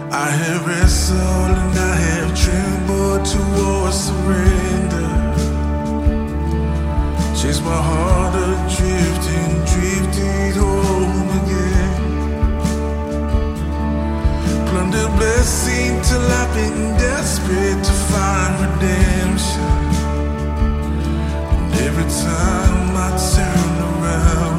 I have wrestled and I have trembled towards surrender. Chased my heart adrift and drifted home again. Plundered blessing till I've been desperate to find redemption. And every time I turn around,